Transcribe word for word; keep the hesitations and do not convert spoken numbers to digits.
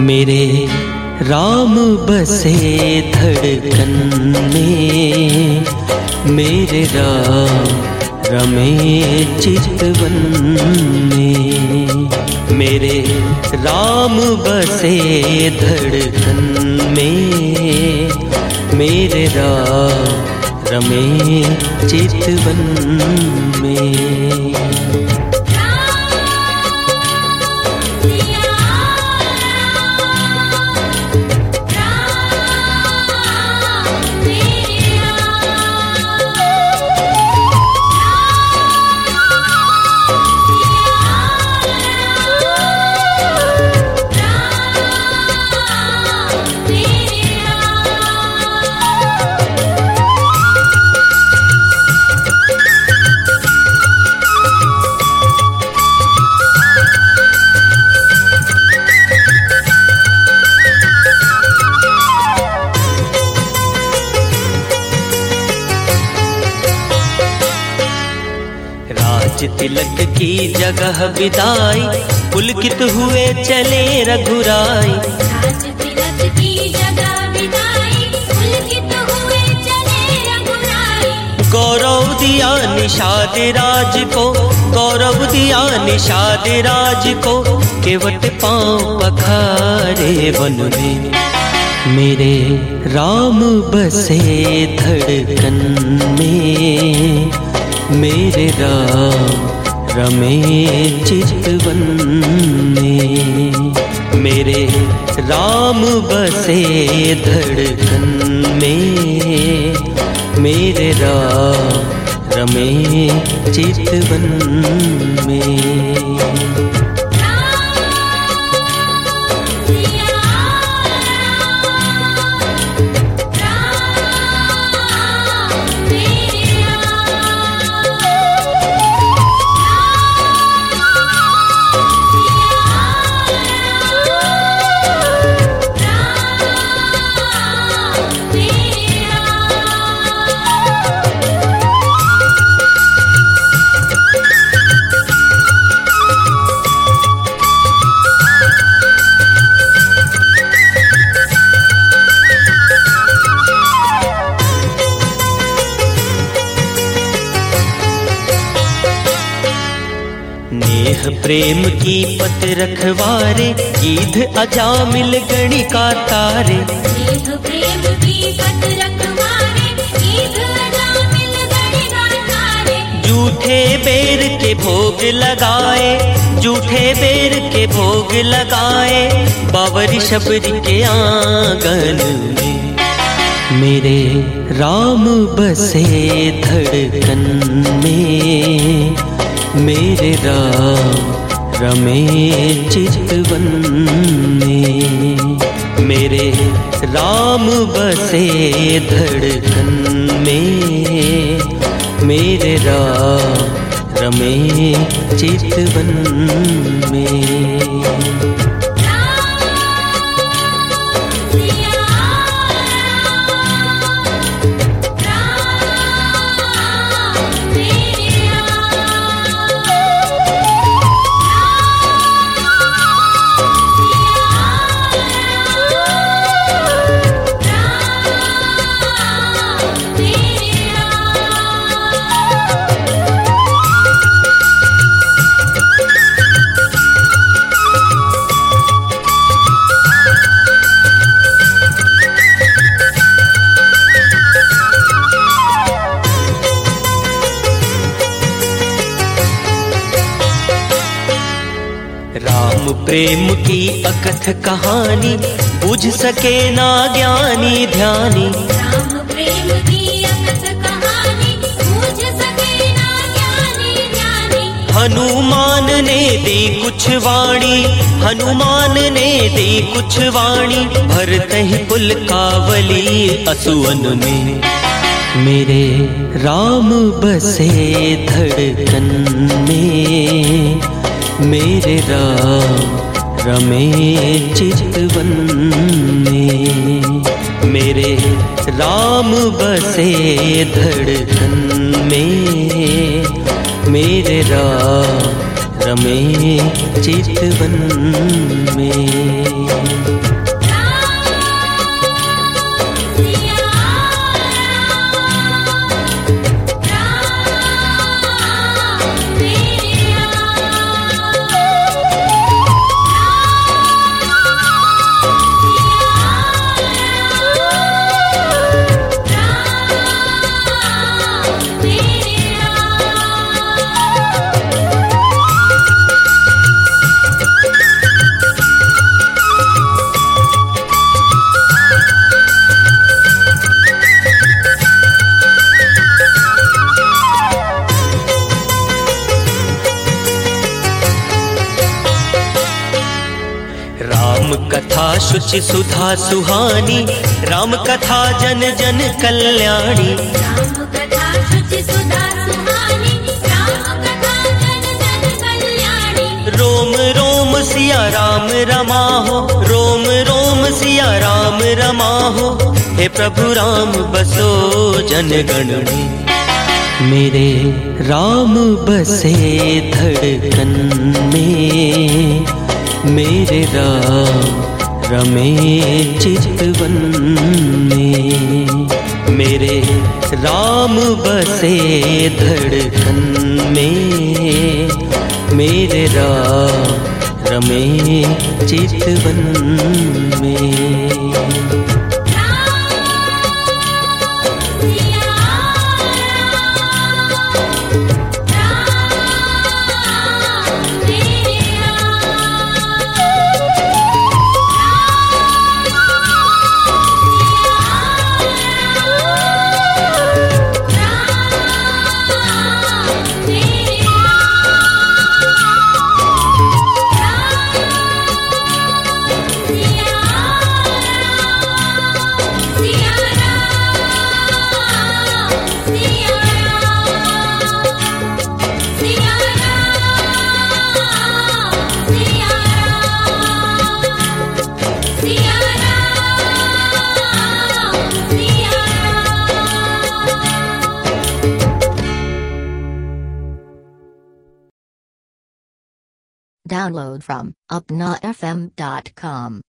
मेरे राम बसे धड़कन में, मेरे राम रमे चितवन में। मेरे राम बसे धड़कन में, मेरे राम रमे चितवन में। तिलक की जगह विदाई, पुलकित हुए चले रघुराई। राज तिलक की जगह विदाई, पुलकित हुए चले रघुराई। गौरव दिया निषाद राज को, गौरव दिया निषाद राज को, केवट पांव पखारे वन में। मेरे राम बसे धड़कन में, मेरे राम रमे चितवन में। मेरे राम बसे धड़कन में, मेरे राम रमे चितवन में। नेह प्रेम की पत रखवारे, गीध अजामिल गणिका तारे। नेह प्रेम की पत रखवारे, गीध अजामिल गणिका तारे। जूठे बेर के भोग लगाए, जूठे बेर के भोग लगाए, बावरी शबरी के आंगन में। मेरे राम बसे धड़कन में, मेरे राम रमे चितवन में। मेरे राम बसे धड़कन में, मेरे राम रमे चितवन में। राम प्रेम की अकथ कहानी, बुझ सके ना ज्ञानी ध्यानी। राम प्रेम की अकथ कहानी, बुझ सके ना ज्ञानी ध्यानी। हनुमान ने दी कुछ वाणी, हनुमान ने दी कुछ वाणी, भरतहि पुल कावली असुवन में। मेरे राम बसे धड़कन में, मेरे राम रमे चितवन में। मेरे राम बसे धड़कन में, मेरे राम रमे चितवन में। राम कथा शुचि सुधा सुहानी, राम कथा जन जन कल्याणी। राम कथा शुचि सुधा सुहानी, राम कथा जन जन कल्याणी। रोम रोम सिया राम रमा हो, रोम रोम सिया राम रमा हो। हे प्रभु राम बसो जन गण में। मेरे राम बसे धड़कन में, मेरे राम रमे चितवन में। मेरे राम बसे धड़कन में, मेरे राम रमे चितवन में। Download from upna f m dot com.